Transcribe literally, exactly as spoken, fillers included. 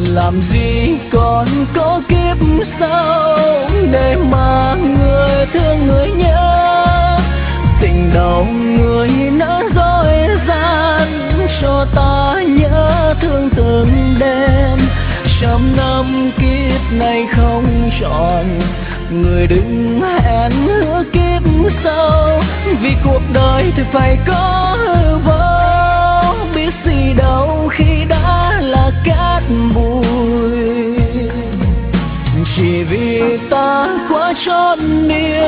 làm gì còn có kiếp sau để mà người thương người nhớ. Tình đầu người nỡ dối gian cho ta nhớ thương từng đêm. Trăm năm kiếp này không tròn, người đừng hẹn hứa kiếp sau, vì cuộc đời thì phải có hư vô, biết gì đâu khi đã là cát bụi. Chỉ vì ta quá chót niềm